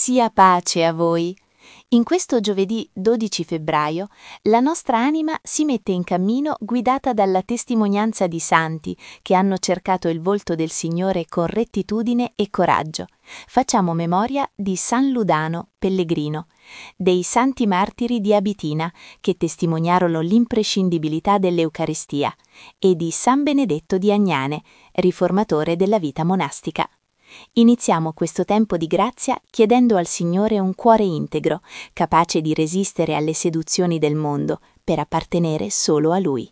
Sia pace a voi. In questo giovedì 12 febbraio la nostra anima si mette in cammino guidata dalla testimonianza di santi che hanno cercato il volto del Signore con rettitudine e coraggio. Facciamo memoria di San Ludano, pellegrino, dei santi martiri di Abitina che testimoniarono l'imprescindibilità dell'Eucaristia e di San Benedetto di Agnane, riformatore della vita monastica. Iniziamo questo tempo di grazia chiedendo al Signore un cuore integro, capace di resistere alle seduzioni del mondo per appartenere solo a Lui.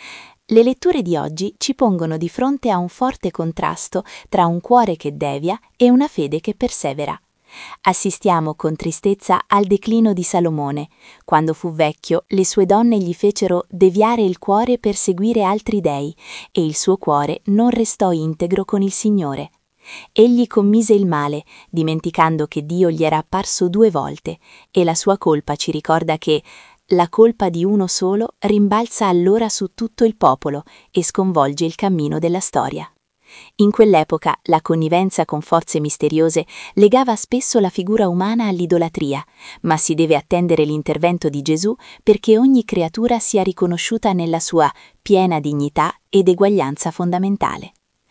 Le letture di oggi ci pongono di fronte a un forte contrasto tra un cuore che devia e una fede che persevera. Assistiamo con tristezza al declino di Salomone. Quando fu vecchio, le sue donne gli fecero deviare il cuore per seguire altri dei, e il suo cuore non restò integro con il Signore. Egli commise il male, dimenticando che Dio gli era apparso 2 volte, e la sua colpa ci ricorda che la colpa di uno solo rimbalza allora su tutto il popolo e sconvolge il cammino della storia. In quell'epoca la connivenza con forze misteriose legava spesso la figura umana all'idolatria, ma si deve attendere l'intervento di Gesù perché ogni creatura sia riconosciuta nella sua piena dignità ed eguaglianza fondamentale.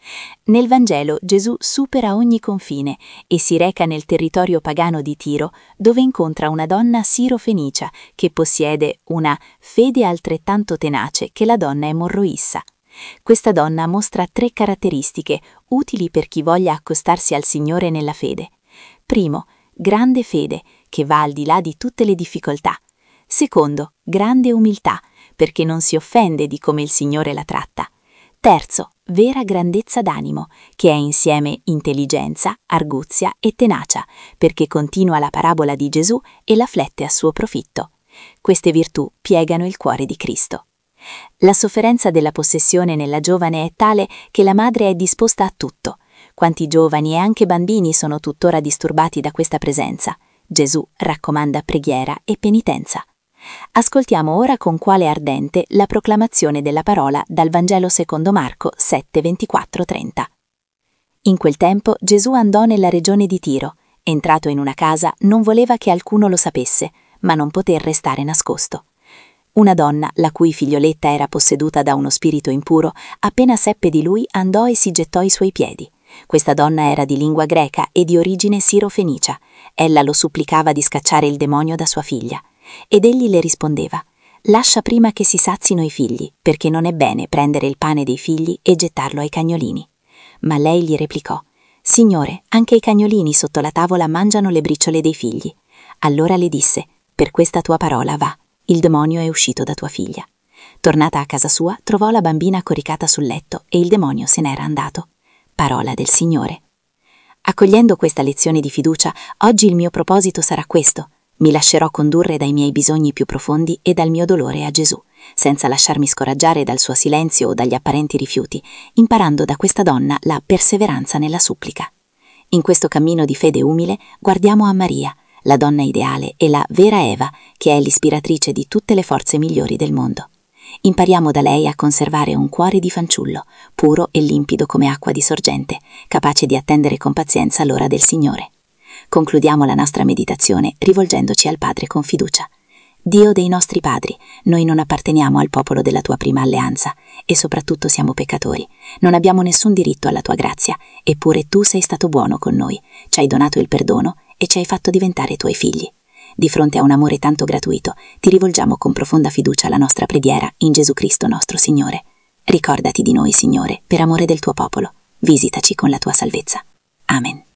Nel Vangelo Gesù supera ogni confine e si reca nel territorio pagano di Tiro, dove incontra una donna siro-fenicia che possiede una fede altrettanto tenace che la donna emorroissa. Questa donna mostra 3 caratteristiche utili per chi voglia accostarsi al Signore nella fede. Primo, grande fede, che va al di là di tutte le difficoltà. Secondo, grande umiltà, perché non si offende di come il Signore la tratta. Terzo, vera grandezza d'animo, che è insieme intelligenza, arguzia e tenacia, perché continua la parabola di Gesù e la flette a suo profitto. Queste virtù piegano il cuore di Cristo. La sofferenza della possessione nella giovane è tale che la madre è disposta a tutto. Quanti giovani e anche bambini sono tuttora disturbati da questa presenza. Gesù raccomanda preghiera e penitenza. Ascoltiamo ora con cuore ardente la proclamazione della parola dal Vangelo secondo Marco 7, 24-30. In quel tempo Gesù andò nella regione di Tiro. Entrato in una casa, non voleva che alcuno lo sapesse, ma non poté restare nascosto. Una donna, la cui figlioletta era posseduta da uno spirito impuro, appena seppe di lui andò e si gettò ai suoi piedi. Questa donna era di lingua greca e di origine siro-fenicia. Ella lo supplicava di scacciare il demonio da sua figlia. Ed egli le rispondeva: «Lascia prima che si sazino i figli, perché non è bene prendere il pane dei figli e gettarlo ai cagnolini». Ma lei gli replicò: «Signore, anche i cagnolini sotto la tavola mangiano le briciole dei figli». Allora le disse: «Per questa tua parola va, il demonio è uscito da tua figlia». Tornata a casa sua, trovò la bambina coricata sul letto e il demonio se n'era andato. Parola del Signore. Accogliendo questa lezione di fiducia, oggi il mio proposito sarà questo: mi lascerò condurre dai miei bisogni più profondi e dal mio dolore a Gesù, senza lasciarmi scoraggiare dal suo silenzio o dagli apparenti rifiuti, imparando da questa donna la perseveranza nella supplica. In questo cammino di fede umile guardiamo a Maria, la donna ideale e la vera Eva, che è l'ispiratrice di tutte le forze migliori del mondo. Impariamo da lei a conservare un cuore di fanciullo, puro e limpido come acqua di sorgente, capace di attendere con pazienza l'ora del Signore. Concludiamo la nostra meditazione rivolgendoci al Padre con fiducia. Dio dei nostri padri, noi non apparteniamo al popolo della tua prima alleanza e soprattutto siamo peccatori. Non abbiamo nessun diritto alla tua grazia, eppure tu sei stato buono con noi, ci hai donato il perdono e ci hai fatto diventare tuoi figli. Di fronte a un amore tanto gratuito, ti rivolgiamo con profonda fiducia la nostra preghiera in Gesù Cristo nostro Signore. Ricordati di noi, Signore, per amore del tuo popolo. Visitaci con la tua salvezza. Amen.